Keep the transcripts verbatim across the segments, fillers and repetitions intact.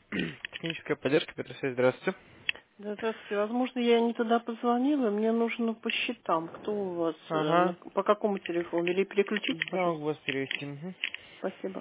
Техническая поддержка, Петросвязь, здравствуйте. Да, здравствуйте. Возможно, я не туда позвонила. Мне нужно по счетам. Кто у вас? э, на- Ага, по какому телефону? Или переключите, да, пожалуйста. у вас перевести. Мгм. Спасибо.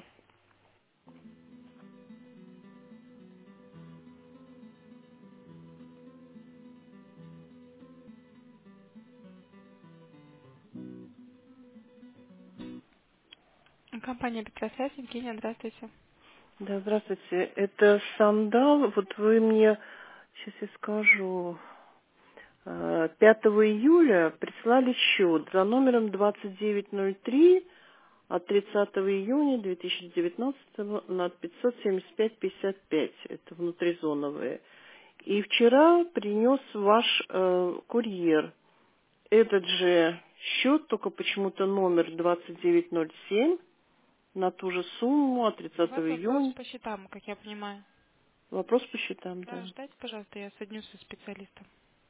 Компания Петросвязь, Евгения, здравствуйте. Да, здравствуйте. Это Сандал. Вот вы мне, сейчас я скажу, э, пятого июля прислали счет за номером двадцать девять ноль три от тридцатого июня две тысячи девятнадцатого на пятьсот семьдесят пять пятьдесят пять. Это внутризоновые. И вчера принес ваш э, курьер этот же счет, только почему-то номер двадцать девять ноль семь на ту же сумму от У вас тридцатого вопрос июня. по счетам, как я понимаю. Вопрос по счетам, Да, да. ждайте, пожалуйста, я соединюсь со специалистом.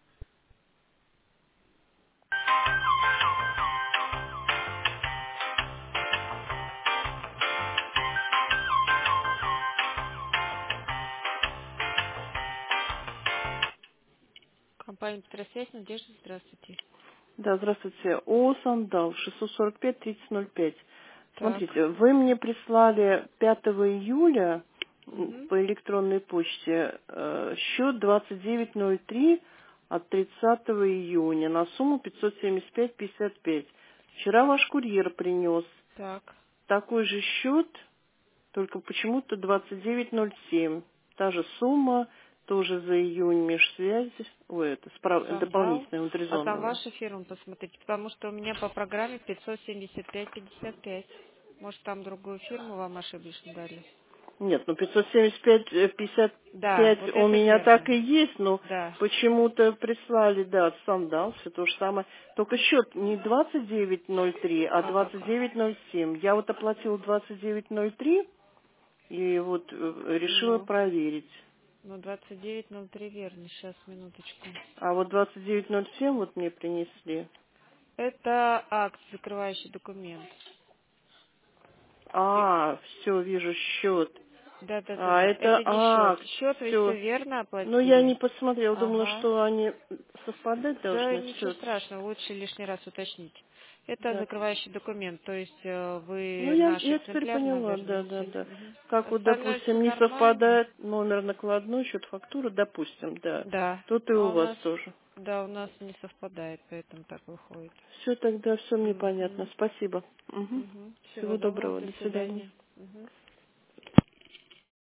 Компания Петросвязь, Надежда, здравствуйте. Да, здравствуйте. О, Сандал, шестьсот сорок пять тридцать ноль пять. Так. Смотрите, вы мне прислали пятого июля м, Угу. по электронной почте э, счет двадцать девять ноль три от тридцатого июня на сумму пятьсот семьдесят пять пятьдесят пять. Вчера ваш курьер принес Так. такой же счет, только почему-то двадцать девять ноль семь. Та же сумма, тоже за июнь межсвязь, ой, это справ- Сандал. дополнительная А там внутризоновая. ваша фирма, посмотрите, потому что у меня по программе пятьсот семьдесят пять пятьдесят пять. Может, там другую фирму вам ошибочно дали? Нет, ну пятьсот семьдесят пять э, пятьдесят Да, пять вот у это меня так верно. и есть, но Да. почему-то прислали, да, сандал, все то же самое. Только счет не двадцать девять ноль три, а А двадцать ну-ка. девять ноль семь. Я вот оплатила двадцать девять ноль три и вот э, решила Ну, проверить. ну двадцать девять ноль три верно. Сейчас, минуточку. А вот двадцать девять ноль семь вот мне принесли. Это акт, закрывающий документ. И- А, все, вижу счет. Да, да, да, А, да. это Это не счет. акт, Счет вы все. все верно Ну, я не оплатили. посмотрела, думала, Ага. что они совпадать Да, должны ничего счет. страшного, лучше лишний раз уточнить. Это Да. закрывающий документ, то есть э, Ну, вы я, наш я теперь экземпляр нам поняла, да, да, вернете. да. Мгм. Как вот, Остальное все допустим, не нормально. совпадает номер накладной, счет фактуры, допустим, да. Да. Тут и у А у вас нас, тоже. да, у нас не совпадает, поэтому так выходит. Все тогда, все мне понятно. Угу. Спасибо. Мгм. Угу. Всего Всего доброго, доброго, до до свидания. свидания. Мгм.